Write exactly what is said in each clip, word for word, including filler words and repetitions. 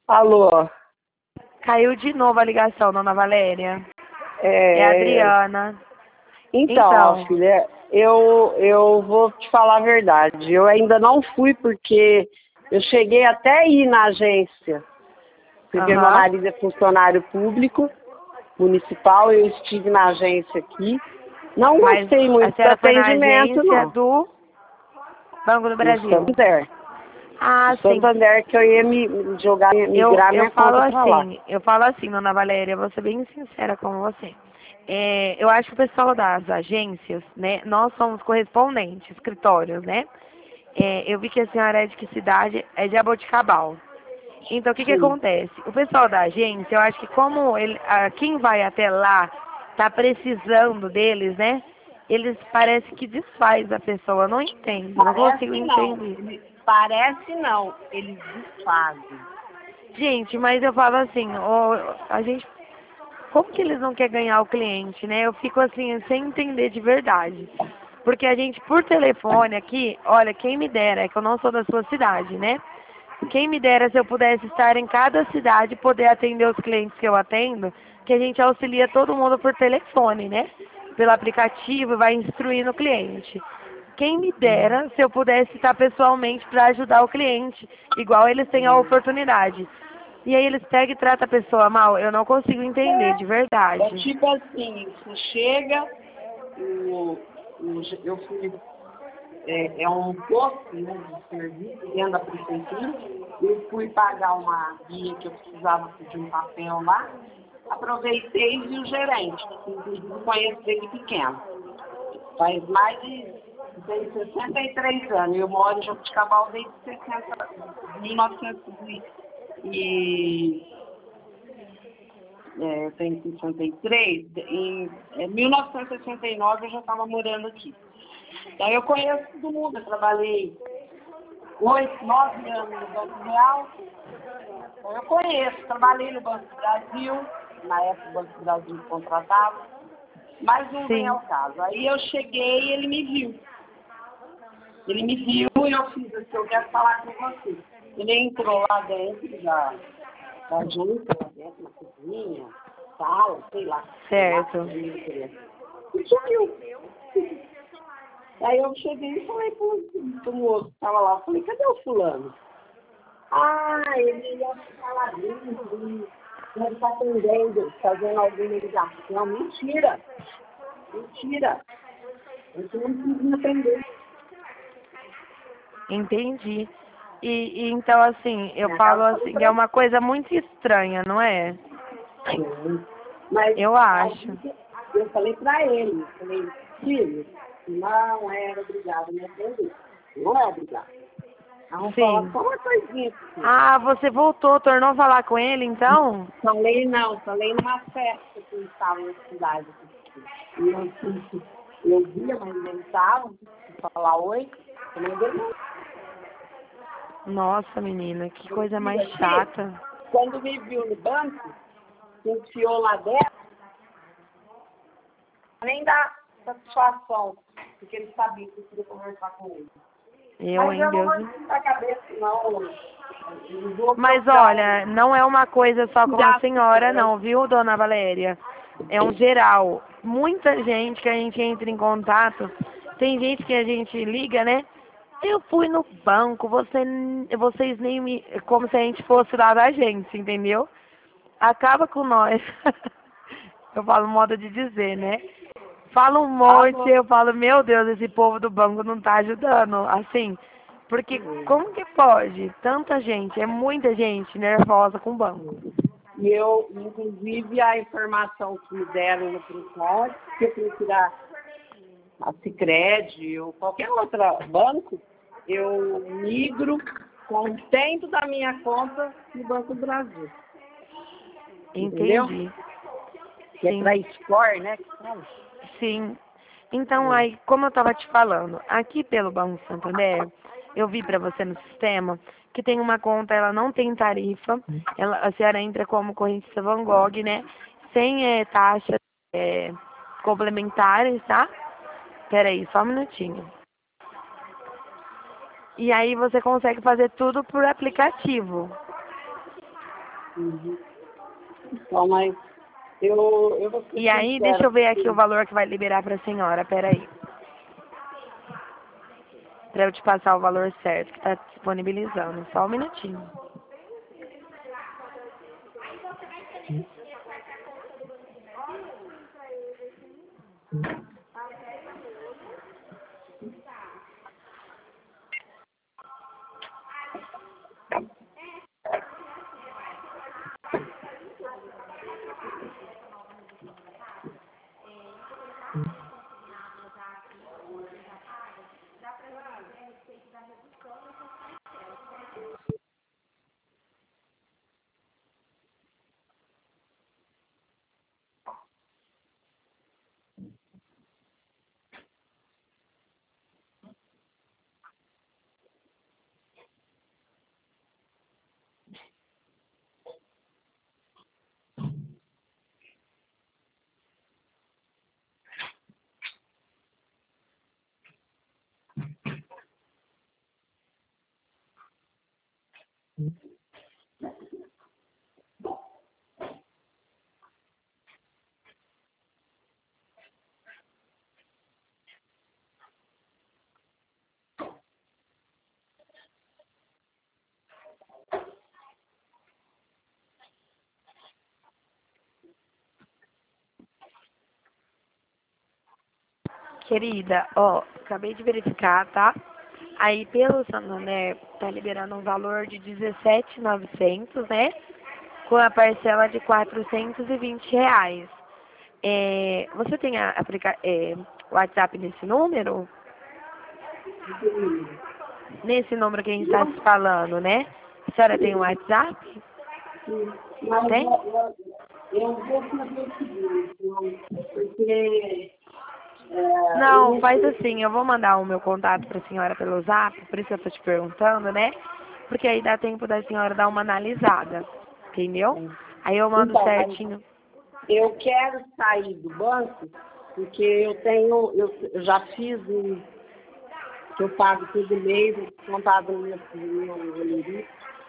Alô? Caiu de novo a ligação, dona Valéria. É, É a Adriana. Então, Então. filha, eu, eu vou te falar a verdade. Eu ainda não fui porque eu cheguei até aí na agência. Porque meu Aham. marido é funcionário público, municipal, eu estive na agência aqui. Não Mas gostei a muito do senhora foi na atendimento, agência não. do Banco do No Brasil. Santander. Ah, No sim. Santander que eu ia me me jogar, Eu, migrar eu minha falo conta pra lá. assim, eu falo assim, dona Valéria, vou ser bem sincera com você. É, eu acho que o pessoal das agências, né, nós somos correspondentes, escritórios, né? É, eu vi que a senhora é de que cidade? É de Jaboticabal. Então, o que que Sim. acontece? O pessoal da agência, eu acho que como ele, ah, quem vai até lá tá precisando deles, né? Eles parece que desfaz a pessoa, não entendo, não consigo Parece não. entender. Ele- Parece não. Eles desfazem. Gente, mas eu falo assim, ó, a gente, como que eles não querem ganhar o cliente, né? Eu fico assim, sem entender de verdade. Porque a gente, por telefone aqui, olha, quem me dera, é que eu não sou da sua cidade, né? Quem me dera se eu pudesse estar em cada cidade e poder atender os clientes que eu atendo, que a gente auxilia todo mundo por telefone, né? Pelo aplicativo, vai instruindo o cliente. Quem me dera se eu pudesse estar pessoalmente para ajudar o cliente, igual eles têm a oportunidade. E aí eles pegam e tratam a pessoa mal, eu não consigo entender, de É verdade. tipo assim, você chega, o, o, eu fui, é, é um posto, né, de serviço dentro da prefeitura, eu fui pagar uma guia que eu precisava de um papel lá, aproveitei e vi o gerente, que inclusive conheço desde pequeno. Faz mais de tem sessenta e três anos, eu moro em Jabuticabal desde sessenta, mil e novecentos e É, eu tenho sessenta e três, em é, mil novecentos e sessenta e nove eu já estava morando aqui. Então eu conheço todo mundo, eu trabalhei oito, nove anos no Banco Real, então eu conheço, trabalhei no Banco do Brasil, na época o Banco do Brasil contratava, mas não vem Sim. ao caso. Aí eu cheguei e ele me viu. Ele me viu e eu fiz assim, eu quero falar com você. Ele entrou lá dentro da, da agência, lá dentro, na cozinha, sala, sei lá, sei lá, Certo. ele entrou. E sumiu. Aí eu cheguei e falei pro, pro moço que tava lá, eu falei, cadê o fulano? Ah, ele ia ficar lá dentro, ele deve estar atendendo, fazendo alguma ligação. Mentira, mentira. Eu não quis me atender. Entendi. E, e então assim, eu Minha falo casa tá no assim, é preço. uma coisa muito estranha, não é? Sim. Mas Eu a acho. gente, eu falei pra ele, eu falei, filho, não era obrigado a me atender. Não é obrigado. Vamos falar Sim. só uma coisinha aqui. Ah, você voltou, tornou a falar com ele então? Falei não, falei numa festa que eles estavam na cidade. E eu, eu via, mas ele estava, falar oi, eu não dei não. Nossa, menina, que Meu coisa filho mais aqui, chata. quando me viu no banco, se enfiou lá dentro, nem dá satisfação, porque ele sabia que eu queria conversar com ele. Eu, Mas hein, eu não Deus. vou esquentar a cabeça, não. Eu vou Mas procurar um olha, não é uma coisa só com a gasto senhora grande. não, viu, dona Valéria? É um geral. Muita gente que a gente entra em contato, tem gente que a gente liga, né? Eu fui no banco, você, vocês nem me. Como se a gente fosse lá da agência, entendeu? Acaba com nós. Eu falo modo de dizer, né? Fala um monte, Alô? eu falo, meu Deus, esse povo do banco não tá ajudando. Assim, porque como que pode? Tanta gente, é muita gente nervosa com o banco. E eu, inclusive, a informação que me deram no Procon, que eu fui tirar a Sicredi ou qualquer outro banco, eu migro com dentro da minha conta no Banco do Brasil. Entendeu? Entendi. Que é Sim, para score, né? Que fala. sim. Então, É. aí, como eu estava te falando, aqui pelo Banco Santander, eu vi para você no sistema que tem uma conta, ela não tem tarifa, ela, a senhora entra como correntista Van Gogh, né? Sem é, taxas é, complementares, tá? Peraí, só um minutinho. E aí você consegue fazer tudo por aplicativo. Uhum. Então, mas eu, eu vou ser E aí, sincera, deixa eu ver aqui porque- o valor que vai liberar para a senhora, peraí. Para eu te passar o valor certo que está disponibilizando. Só um minutinho. Querida, ó, acabei de verificar, tá? Aí pelo Santander tá liberando um valor de dezessete mil e novecentos, né? Com a parcela de quatrocentos e vinte reais. É, você tem a aplica é, WhatsApp nesse número? Nesse número que a gente está se falando, né? A senhora tem um WhatsApp? mas Tem? eu, eu, eu vou fazer o seguinte, eu- porque é, eu Não, não faz sei. assim, eu vou mandar o meu contato para a senhora pelo Zap, por isso eu tô te perguntando, né? Porque aí dá tempo da senhora dar uma analisada, entendeu? Aí eu mando Então, mas certinho. eu quero sair do banco, porque eu tenho, eu, eu já fiz um, que eu pago todo mês, contado no meu, no meu Olerite,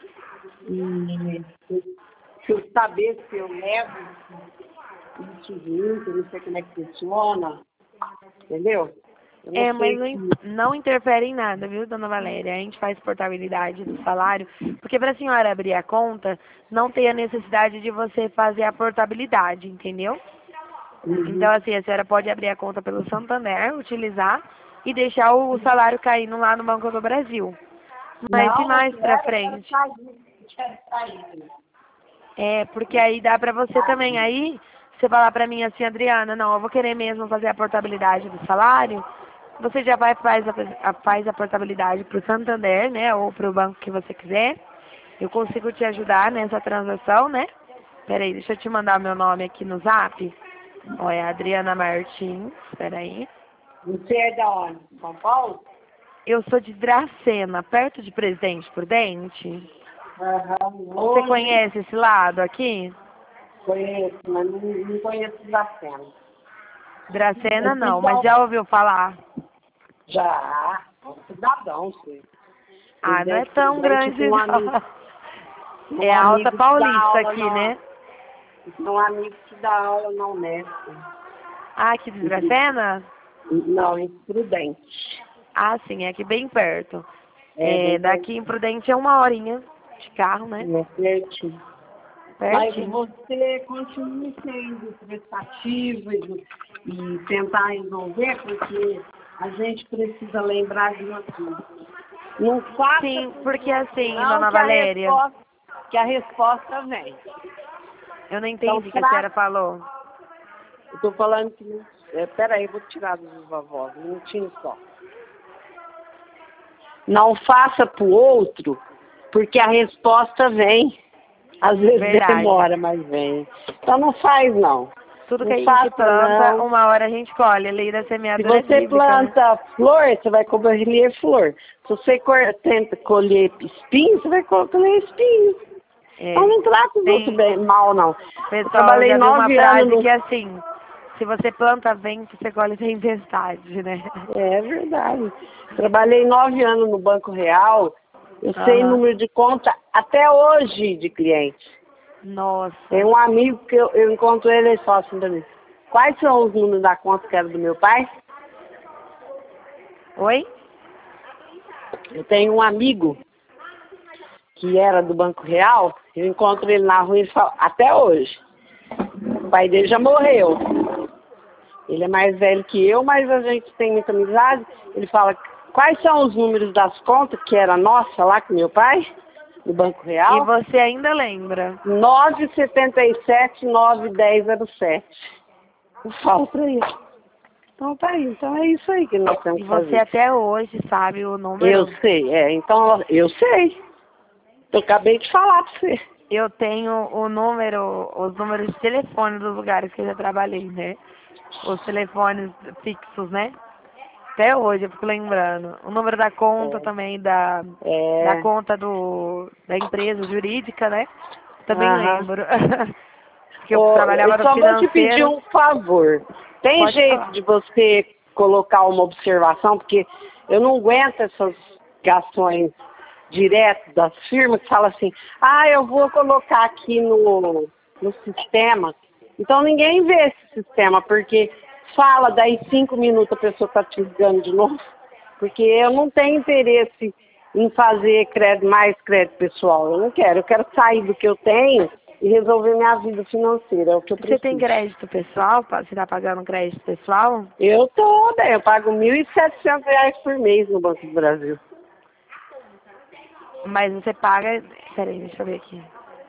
e se eu saber se eu levo isso junto, eu não sei como é que funciona, entendeu? Eu não É, mas sei não, in- se. não interfere em nada, viu, dona Valéria? A gente faz portabilidade do salário, porque para a senhora abrir a conta, não tem a necessidade de você fazer a portabilidade, entendeu? Então, Uhum. assim, a senhora pode abrir a conta pelo Santander, utilizar e deixar o salário caindo lá no Banco do Brasil. Mas e Não, eu mais pra quero, eu quero frente? sair, eu quero sair. É, porque aí dá pra você também. Aí, você falar pra mim assim, Adriana, não, eu vou querer mesmo fazer a portabilidade do salário. Você já vai faz a, a- faz a portabilidade pro Santander, né, ou pro banco que você quiser. Eu consigo te ajudar nessa transação, né? Peraí, deixa eu te mandar o meu nome aqui no Zap. Olha, Adriana Martins, peraí. Você é da onde? São Paulo? Eu sou de Dracena, perto de Presidente Prudente. Aham, Você longe. conhece esse lado aqui? Conheço, mas não, não conheço da cena. Dracena não, mas Então, já ouviu falar? já, é um cidadão, sim. Ah, não é Presidente tão Prudente, grande tem um amigo, não. um É a Alta amigo que dá Paulista aula aqui, na, né? tem um amigo que dá aula na Unesp. Ah, aqui de Dracena? Não, em Prudente. Ah, sim, é aqui bem perto. É, É, bem daqui em pertinho. Prudente é uma horinha de carro, né? É pertinho. Mas Pertinho. você continua sendo prestativo e, e tentar resolver, porque a gente precisa lembrar de uma coisa. Não faça Sim, por porque outro, assim, não, dona que a Valéria, resposta, que a resposta vem. eu não Então, entendi o que a senhora trata. falou. Eu estou falando que. não- É, peraí, eu vou tirar do viva voz, um minutinho só. Não faça para o outro, porque a resposta vem. Às vezes Verdade. demora, mas vem. Então não faz não. Tudo que Não a gente faça planta, não. uma hora a gente colhe. A lei da Se semeadura é você bíblica, né? planta flor, você vai colher flor. Se você cor- tenta colher espinho, você vai colher espinho. Então É. não trata os outros Tem, bem, mal, não. Eu pessoal, eu trabalhei já vi uma nove anos frase no... que é assim, se você planta vento, você colhe tempestade, né? É verdade. Trabalhei nove anos no Banco Real. Eu sei Aham. número de conta até hoje de cliente. Nossa. Tem um amigo que eu, eu encontro ele e fala assim pra mim, quais são os números da conta que era do meu pai? Oi? Eu tenho um amigo que era do Banco Real, eu encontro ele na rua e ele fala, até hoje. O pai dele já morreu. Ele é mais velho que eu, mas a gente tem muita amizade. Ele fala, quais são os números das contas que era nossa lá com meu pai, no Banco E Real? você ainda lembra? nove sete sete, nove um zero zero sete. Eu falo pra ele. Então tá aí, então é isso aí que nós temos E que você fazer. até hoje sabe o número? Eu sei, é, então eu sei. Eu acabei de falar pra você. Eu tenho o número, os números de telefone dos lugares que eu já trabalhei, né? Os telefones fixos, né? Até hoje eu fico lembrando. O número da conta também, da, da É, conta do, da empresa jurídica, né? Também aham. lembro. Porque eu Ô, eu trabalhava no só vou te pedir financeiro. um favor. Tem Pode jeito falar. de você colocar uma observação, porque eu não aguento essas gações direto das firmas que falam assim, ah, eu vou colocar aqui no, no sistema. Então ninguém vê esse sistema, porque fala, daí cinco minutos a pessoa está te ligando de novo, porque eu não tenho interesse em fazer crédito, mais crédito pessoal. Eu não quero, eu quero sair do que eu tenho e resolver minha vida financeira, é o que eu Você tem preciso. crédito pessoal? Você está pagando crédito pessoal? Eu tô, bem, eu pago mil e setecentos reais por mês no Banco do Brasil. Mas você paga... Peraí, deixa eu ver aqui.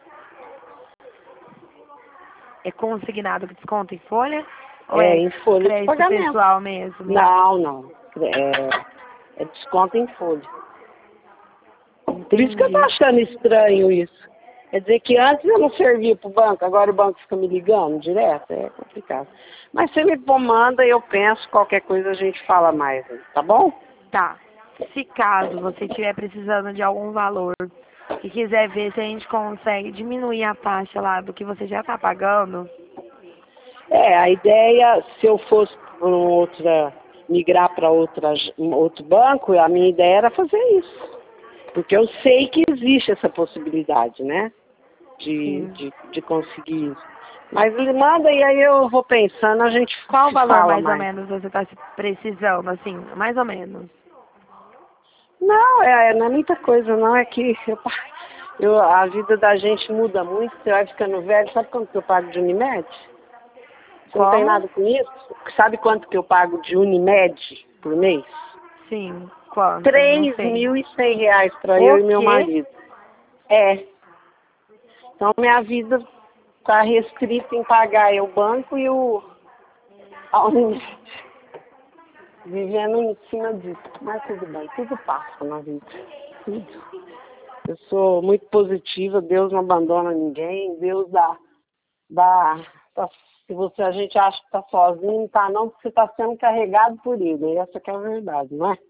É consignado que desconta em folha? Ou É, é em folha de crédito pagamento. pessoal mesmo? Não, não. É, é desconto em folha. Por isso que eu tô Entendi. achando estranho isso. Quer dizer que antes eu não servia pro banco, agora o banco fica me ligando direto, é complicado. Mas você me manda, eu penso, qualquer coisa a gente fala mais, tá bom? Tá. Se caso você estiver precisando de algum valor e quiser ver se a gente consegue diminuir a taxa lá do que você já está pagando, É, a ideia, se eu fosse para outra, migrar para outra, um outro banco, a minha ideia era fazer isso. Porque eu sei que existe essa possibilidade, né? De, sim. de, de conseguir isso. Mas ele manda e aí eu vou pensando, a gente Qual o se valor fala mais ou mais. menos você está precisando, assim, mais ou menos? Não, é, não é muita coisa, não. É que eu, eu, a vida da gente muda muito, você vai ficando velho. Sabe quanto que eu pago de Unimed? Você não tem Como? nada com isso? Sabe quanto que eu pago de Unimed por mês? Sim. Quanto? Não Três sei. mil e cem reais para O eu e meu quê? marido. É. Então minha vida está restrita em pagar eu, o banco e o a Unimed. Vivendo em cima disso. Mas tudo bem, tudo passa na vida. Tudo. Eu sou muito positiva, Deus não abandona ninguém, Deus dá, dá, tá, se você, a gente acha que está sozinho, tá não, porque você está sendo carregado por ele, e essa que é a verdade, não é?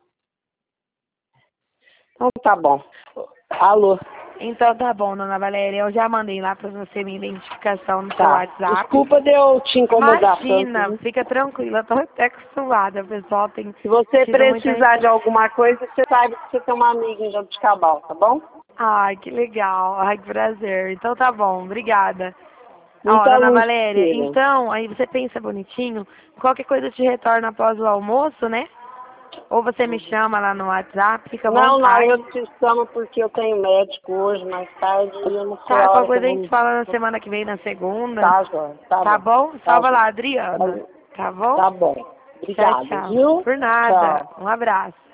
Então tá bom. Alô, Então tá bom, dona Valéria. Eu já mandei lá pra você minha identificação no seu tá. WhatsApp. Desculpa de eu te incomodar tanto, Imagina, viu? fica tranquila, eu tô até acostumada. O pessoal tem Se você tido muita. precisar de alguma coisa, você sabe que você tem uma amiga em Jabuticabal, tá bom? Ai, que legal. Ai, que prazer. Então tá bom, obrigada. Ó, Muita dona luz, Valéria, filha. então, aí você pensa bonitinho, qualquer coisa eu te retorno após o almoço, né? Ou você me chama lá no WhatsApp, fica à Não, não, eu vontade. te chamo porque eu tenho médico hoje, mais tarde, e eu não sei Tá, a qualquer hora que eu coisa a gente vou. fala na semana que vem, na segunda. Tá, João, tá Tá bom. bom? Tá, Salva João. lá, Tá, Adriana. Tá bom? tá bom. Tchau, Obrigado, tchau. viu? Por nada. Tchau. Um abraço.